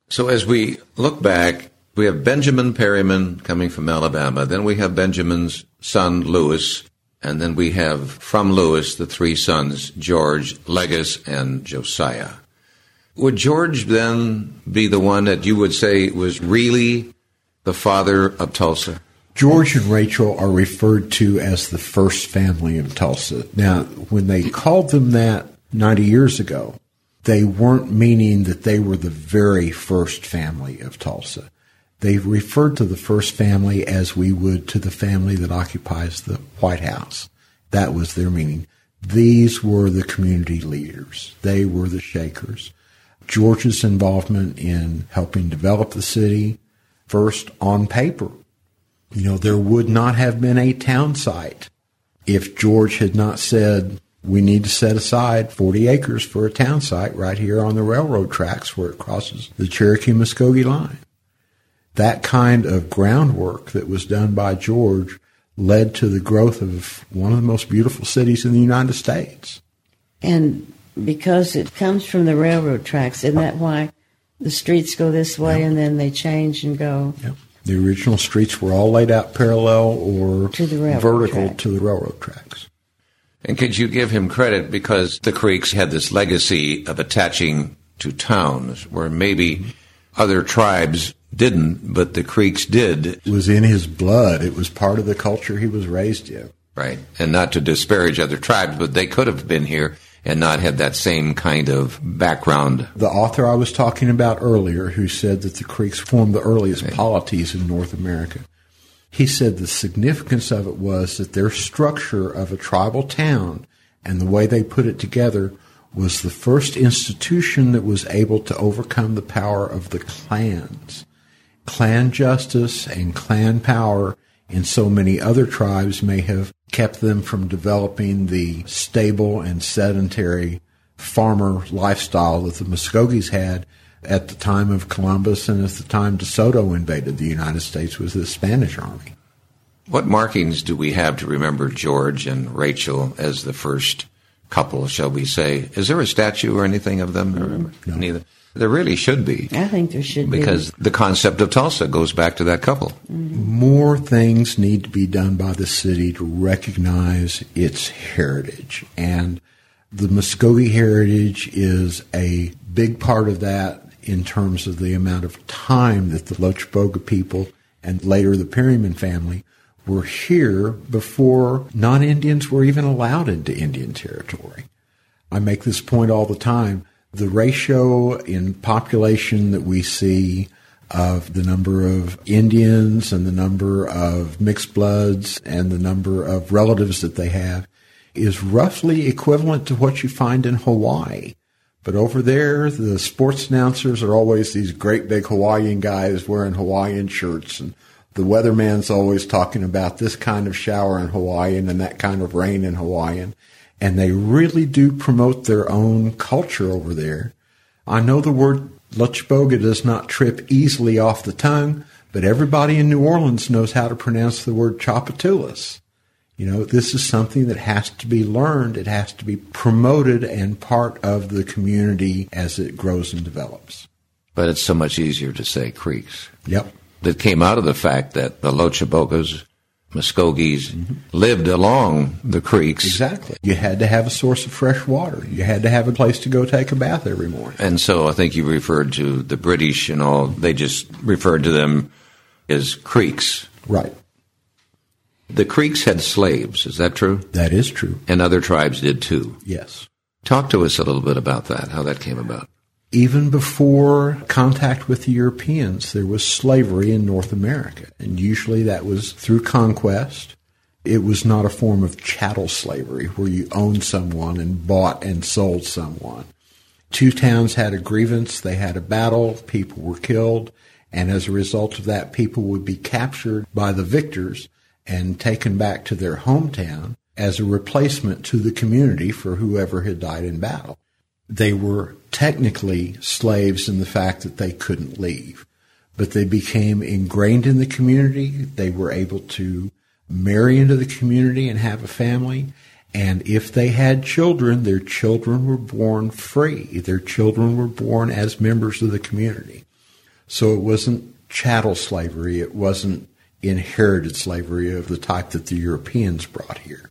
So as we look back, we have Benjamin Perryman coming from Alabama. Then we have Benjamin's son, Lewis. And then we have from Lewis the three sons, George, Legis, and Josiah. Would George then be the one that you would say was really the father of Tulsa? George and Rachel are referred to as the first family of Tulsa. Now, when they called them that 90 years ago, they weren't meaning that they were the very first family of Tulsa. They referred to the first family as we would to the family that occupies the White House. That was their meaning. These were the community leaders. They were the Shakers. George's involvement in helping develop the city, first on paper. There would not have been a town site if George had not said, we need to set aside 40 acres for a town site right here on the railroad tracks where it crosses the Cherokee-Muskogee line. That kind of groundwork that was done by George led to the growth of one of the most beautiful cities in the United States. And because it comes from the railroad tracks, isn't that why the streets go this way and then they change and go? Yep. The original streets were all laid out parallel or to the vertical to the railroad tracks. And could you give him credit because the Creeks had this legacy of attaching to towns where maybe other tribes didn't, but the Creeks did. It was in his blood. It was part of the culture he was raised in. Right. And not to disparage other tribes, but they could have been here and not had that same kind of background. The author I was talking about earlier, who said that the Creeks formed the earliest polities in North America, he said the significance of it was that their structure of a tribal town and the way they put it together was the first institution that was able to overcome the power of the clans. Clan justice and clan power in so many other tribes may have kept them from developing the stable and sedentary farmer lifestyle that the Muskogees had at the time of Columbus and at the time DeSoto invaded the United States with the Spanish army. What markings do we have to remember George and Rachel as the first couple, shall we say? Is there a statue or anything of them? No. Neither. There really should be. I think there should be. Because the concept of Tulsa goes back to that couple. Mm-hmm. More things need to be done by the city to recognize its heritage. And the Muskogee heritage is a big part of that in terms of the amount of time that the Lochaboga people and later the Perryman family were here before non-Indians were even allowed into Indian territory. I make this point all the time. The ratio in population that we see of the number of Indians and the number of mixed bloods and the number of relatives that they have is roughly equivalent to what you find in Hawaii. But over there, the sports announcers are always these great big Hawaiian guys wearing Hawaiian shirts, and the weatherman's always talking about this kind of shower in Hawaiian and that kind of rain in Hawaiian. And they really do promote their own culture over there. I know the word Lochaboga does not trip easily off the tongue, but everybody in New Orleans knows how to pronounce the word Tchoupitoulas. This is something that has to be learned. It has to be promoted and part of the community as it grows and develops. But it's so much easier to say Creeks. Yep. That came out of the fact that the Lochabogas, Muskogees, lived along the creeks. Exactly. You had to have a source of fresh water. You had to have a place to go take a bath every morning. And so I think you referred to the British and all. They just referred to them as Creeks. Right. The Creeks had slaves. Is that true? That is true. And other tribes did too. Yes. Talk to us a little bit about that, how that came about. Even before contact with the Europeans, there was slavery in North America, and usually that was through conquest. It was not a form of chattel slavery where you owned someone and bought and sold someone. Two towns had a grievance, they had a battle, people were killed, and as a result of that, people would be captured by the victors and taken back to their hometown as a replacement to the community for whoever had died in battle. They were technically slaves in the fact that they couldn't leave, but they became ingrained in the community. They were able to marry into the community and have a family. And if they had children, their children were born free. Their children were born as members of the community. So it wasn't chattel slavery. It wasn't inherited slavery of the type that the Europeans brought here.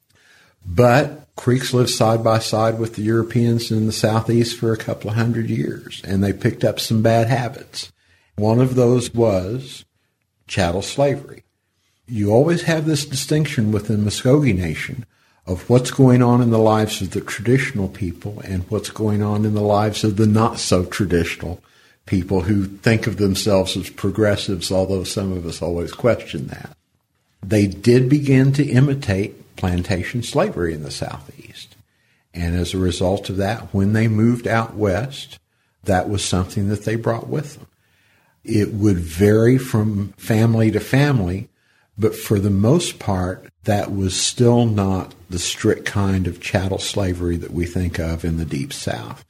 But Creeks lived side by side with the Europeans in the Southeast for a couple of hundred years, and they picked up some bad habits. One of those was chattel slavery. You always have this distinction within Muskogee Nation of what's going on in the lives of the traditional people and what's going on in the lives of the not-so-traditional people who think of themselves as progressives, although some of us always question that. They did begin to imitate plantation slavery in the Southeast. And as a result of that, when they moved out west, that was something that they brought with them. It would vary from family to family, but for the most part, that was still not the strict kind of chattel slavery that we think of in the Deep South.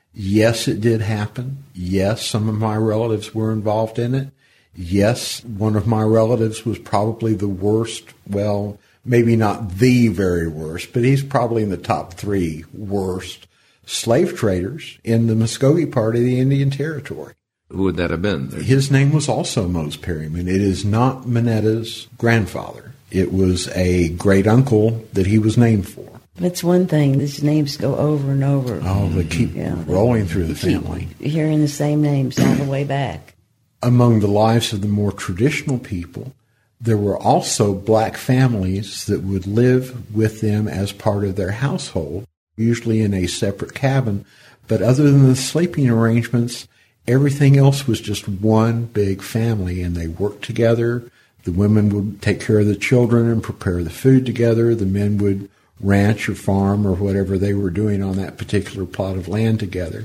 Yes, it did happen. Yes, some of my relatives were involved in it. Yes, one of my relatives was probably the worst, well, maybe not the very worst, but he's probably in the top 3 worst slave traders in the Muskogee part of the Indian Territory. Who would that have been? His name was also Mose Perryman. It is not Monetta's grandfather. It was a great uncle that he was named for. That's one thing. These names go over and over. Oh, they keep rolling through the family. Hearing the same names all the way back. Among the lives of the more traditional people, there were also black families that would live with them as part of their household, usually in a separate cabin. But other than the sleeping arrangements, everything else was just one big family, and they worked together. The women would take care of the children and prepare the food together. The men would ranch or farm or whatever they were doing on that particular plot of land together.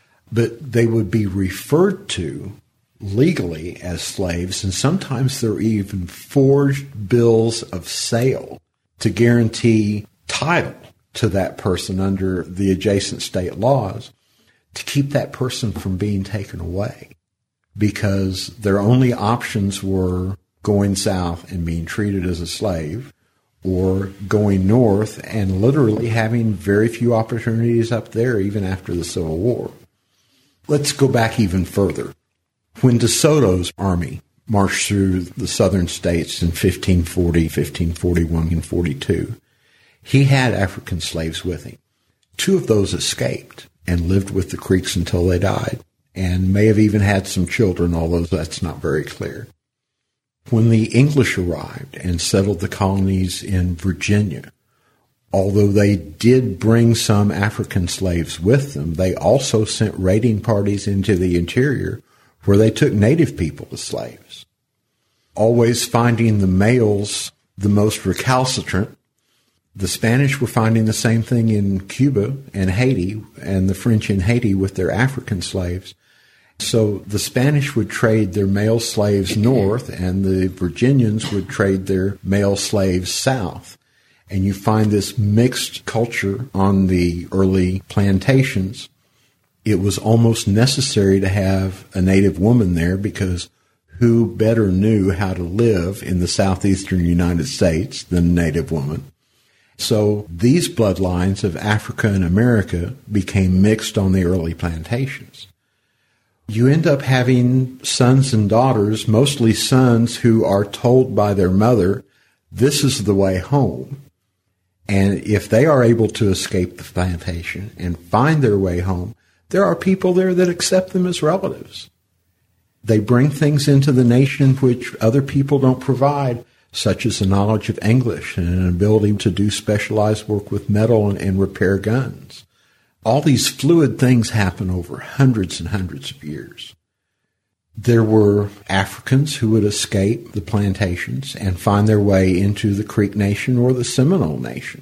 But they would be referred to legally as slaves, and sometimes there were even forged bills of sale to guarantee title to that person under the adjacent state laws to keep that person from being taken away, because their only options were going south and being treated as a slave, or going north and literally having very few opportunities up there even after the Civil War. Let's go back even further. When DeSoto's army marched through the southern states in 1540, 1541, and 42, he had African slaves with him. 2 of those escaped and lived with the Creeks until they died, and may have even had some children, although that's not very clear. When the English arrived and settled the colonies in Virginia, although they did bring some African slaves with them, they also sent raiding parties into the interior where they took native people as slaves, always finding the males the most recalcitrant. The Spanish were finding the same thing in Cuba and Haiti, and the French in Haiti with their African slaves. So the Spanish would trade their male slaves north, and the Virginians would trade their male slaves south. And you find this mixed culture on the early plantations. It was almost necessary to have a native woman there, because who better knew how to live in the southeastern United States than a native woman? So these bloodlines of Africa and America became mixed on the early plantations. You end up having sons and daughters, mostly sons, who are told by their mother, this is the way home. And if they are able to escape the plantation and find their way home, there are people there that accept them as relatives. They bring things into the nation which other people don't provide, such as a knowledge of English and an ability to do specialized work with metal and repair guns. All these fluid things happen over hundreds and hundreds of years. There were Africans who would escape the plantations and find their way into the Creek Nation or the Seminole Nation.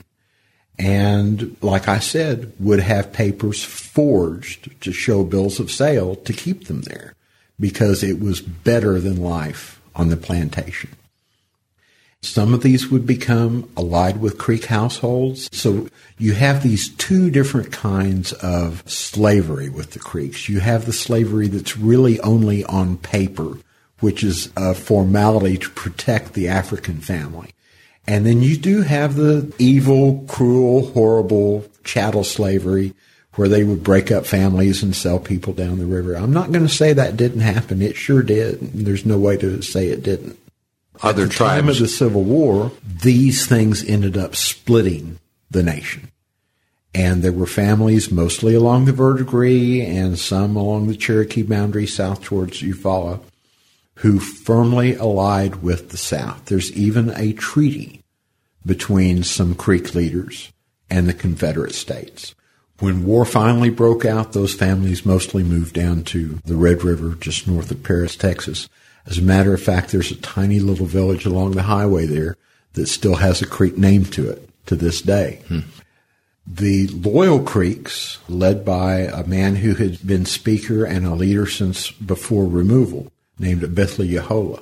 And, like I said, would have papers forged to show bills of sale to keep them there, because it was better than life on the plantation. Some of these would become allied with Creek households. So you have these 2 different kinds of slavery with the Creeks. You have the slavery that's really only on paper, which is a formality to protect the African family. And then you do have the evil, cruel, horrible chattel slavery, where they would break up families and sell people down the river. I'm not going to say that didn't happen. It sure did. There's no way to say it didn't. Other At the tribes. time of the Civil War, these things ended up splitting the nation. And there were families mostly along the Verdigris and some along the Cherokee boundary south towards Eufaula who firmly allied with the South. There's even a treaty between some Creek leaders and the Confederate States. When war finally broke out, those families mostly moved down to the Red River just north of Paris, Texas. As a matter of fact, there's a tiny little village along the highway there that still has a creek named to it to this day. The Loyal Creeks, led by a man who had been speaker and a leader since before removal, named Abithla Yehola,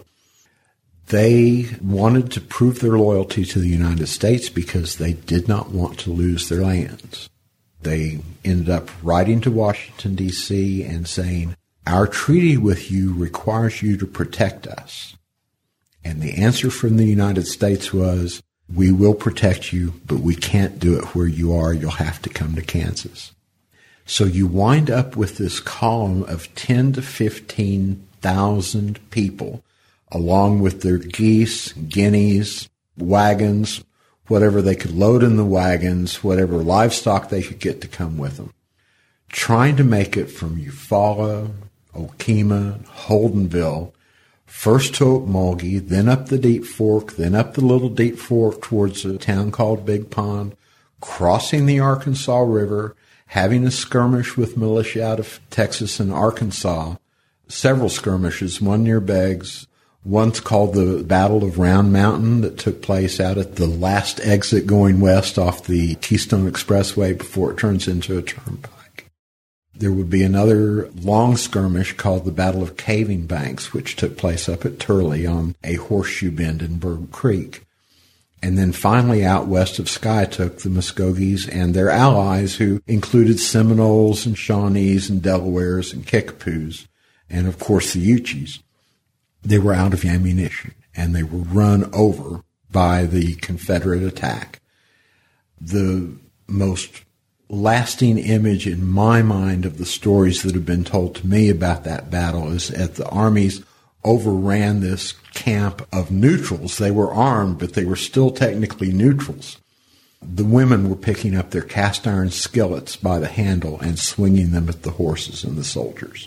they wanted to prove their loyalty to the United States because they did not want to lose their lands. They ended up writing to Washington, D.C. and saying, "Our treaty with you requires you to protect us." And the answer from the United States was, "We will protect you, but we can't do it where you are. You'll have to come to Kansas." So you wind up with this column of 10 to 15,000 people, along with their geese, guineas, wagons, whatever they could load in the wagons, whatever livestock they could get to come with them, trying to make it from Eufaula, Okemah, Holdenville, first to Okmulgee, then up the Deep Fork, then up the Little Deep Fork towards a town called Big Pond, crossing the Arkansas River, having a skirmish with militia out of Texas and Arkansas, several skirmishes, one near Beggs, one's called the Battle of Round Mountain that took place out at the last exit going west off the Keystone Expressway before it turns into a turnpike. There would be another long skirmish called the Battle of Caving Banks, which took place up at Turley on a horseshoe bend in Berg Creek. And then finally out west of Skiatook, the Muskogees and their allies, who included Seminoles and Shawnees and Delawares and Kickapoos, and of course the Uchis. They were out of ammunition, and they were run over by the Confederate attack. The most lasting image in my mind of the stories that have been told to me about that battle is that the armies overran this camp of neutrals. They were armed, but they were still technically neutrals. The women were picking up their cast iron skillets by the handle and swinging them at the horses and the soldiers.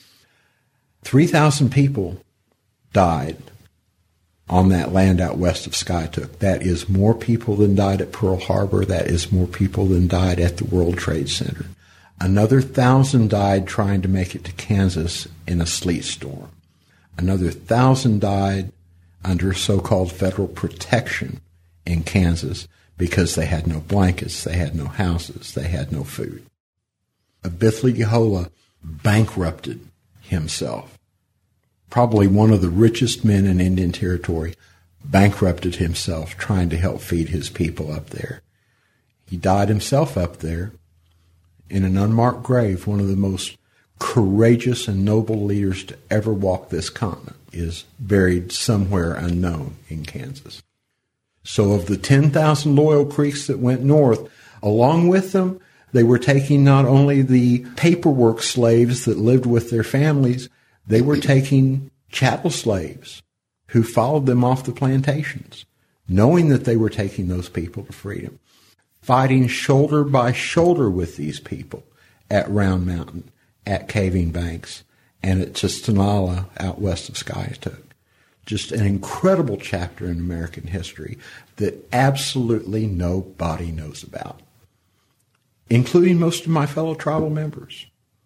3,000 people died on that land out west of Skiatook. That is more people than died at Pearl Harbor. That is more people than died at the World Trade Center. Another 1,000 died trying to make it to Kansas in a sleet storm. Another 1,000 died under so-called federal protection in Kansas because they had no blankets, they had no houses, they had no food. Abithla Yehola bankrupted himself. Probably one of the richest men in Indian Territory, bankrupted himself trying to help feed his people up there. He died himself up there in an unmarked grave. One of the most courageous and noble leaders to ever walk this continent is buried somewhere unknown in Kansas. So of the 10,000 Loyal Creeks that went north, along with them, they were taking not only the paperwork slaves that lived with their families, they were taking chattel slaves who followed them off the plantations, knowing that they were taking those people to freedom, fighting shoulder by shoulder with these people at Round Mountain, at Caving Banks, and at Chistanala out west of Skiatook. Just an incredible chapter in American history that absolutely nobody knows about, including most of my fellow tribal members.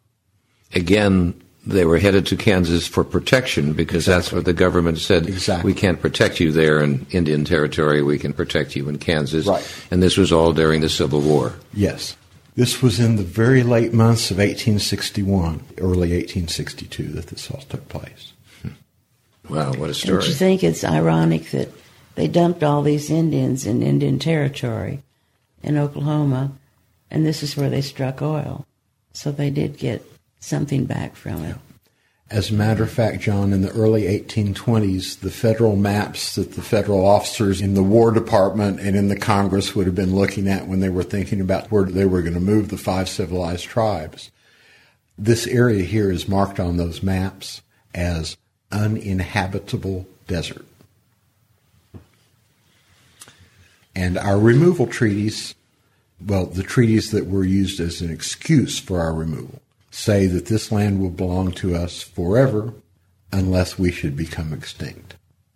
Again, they were headed to Kansas for protection because that's what the government said. Exactly. We can't protect you there in Indian Territory. We can protect you in Kansas. Right. And this was all during the Civil War. Yes. This was in the very late months of 1861, early 1862, that this all took place. Wow, what a story. Don't you think it's ironic that they dumped all these Indians in Indian Territory in Oklahoma, and this is where they struck oil? So they did get something back from it. As a matter of fact, John, in the early 1820s, the federal maps that the federal officers in the War Department and in the Congress would have been looking at when they were thinking about where they were going to move the 5 civilized tribes, this area here is marked on those maps as uninhabitable desert. And our removal treaties, well, the treaties that were used as an excuse for our removal, say that this land will belong to us forever unless we should become extinct.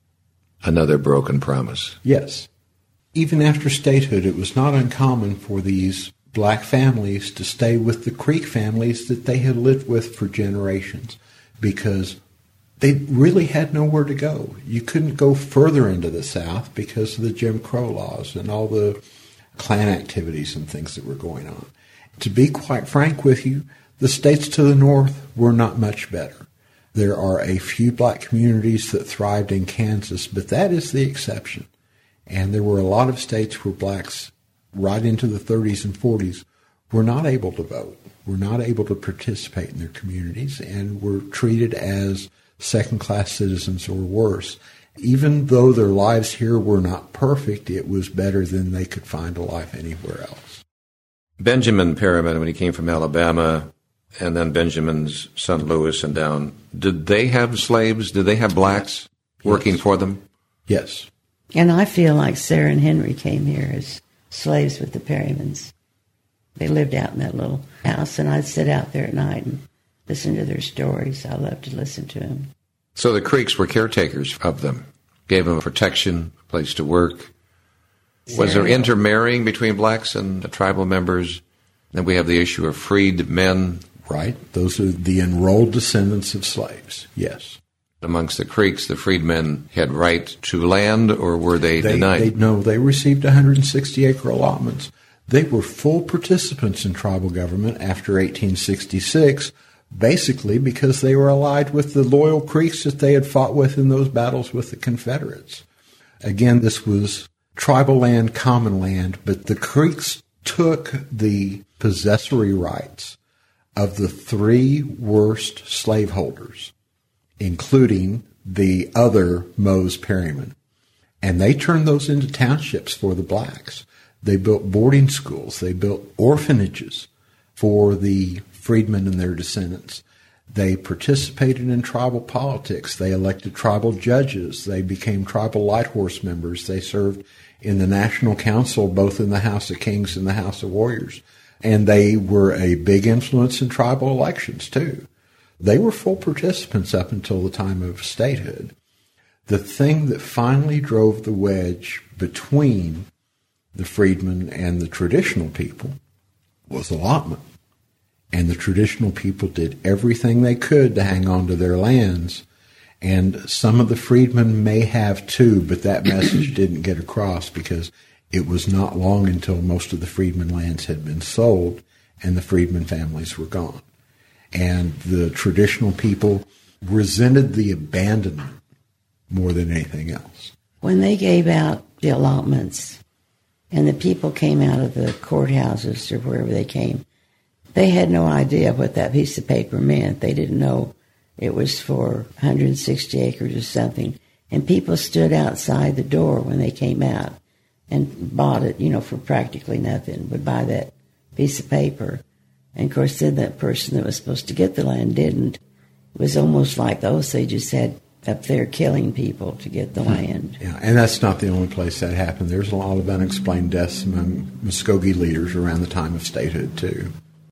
Another broken promise. Yes. Even after statehood, it was not uncommon for these black families to stay with the Creek families that they had lived with for generations because they really had nowhere to go. You couldn't go further into the South because of the Jim Crow laws and all the Klan activities and things that were going on. To be quite frank with you, the states to the north were not much better. There are a few black communities that thrived in Kansas, but that is the exception. And there were a lot of states where blacks, right into the 30s and 40s, were not able to vote, were not able to participate in their communities, and were treated as second-class citizens or worse. Even though their lives here were not perfect, it was better than they could find a life anywhere else. Benjamin Perryman, when he came from Alabama, and then Benjamin's son Lewis and down, did they have slaves? Did they have blacks working for them? Yes. And I feel like Sarah and Henry came here as slaves with the Perrymans. They lived out in that little house, and I'd sit out there at night and listen to their stories. I loved to listen to them. So the Creeks were caretakers of them, gave them protection, place to work. Was there intermarrying between blacks and the tribal members? Then we have the issue of freed men. Right. Those are the enrolled descendants of slaves. Yes. Amongst the Creeks, the freedmen had right to land, or were they denied? No, they received 160-acre allotments. They were full participants in tribal government after 1866, basically because they were allied with the loyal Creeks that they had fought with in those battles with the Confederates. Again, this was tribal land, common land, but the Creeks took the possessory rights of the 3 worst slaveholders, including the other Mose Perryman, and they turned those into townships for the blacks. They built boarding schools. They built orphanages for the freedmen and their descendants. They participated in tribal politics. They elected tribal judges. They became tribal light horse members. They served in the National Council, both in the House of Kings and the House of Warriors. And they were a big influence in tribal elections, too. They were full participants up until the time of statehood. The thing that finally drove the wedge between the freedmen and the traditional people was allotment. And the traditional people did everything they could to hang on to their lands. And some of the freedmen may have too, but that message didn't get across because it was not long until most of the freedmen lands had been sold and the freedmen families were gone. And the traditional people resented the abandonment more than anything else. When they gave out the allotments and the people came out of the courthouses or wherever they came, they had no idea what that piece of paper meant. They didn't know it was for 160 acres or something. And people stood outside the door when they came out and bought it, for practically nothing, would buy that piece of paper. And, of course, then that person that was supposed to get the land didn't. It was almost like the Osages had up there killing people to get the land. Yeah, and that's not the only place that happened. There's a lot of unexplained deaths among Muskogee leaders around the time of statehood, too.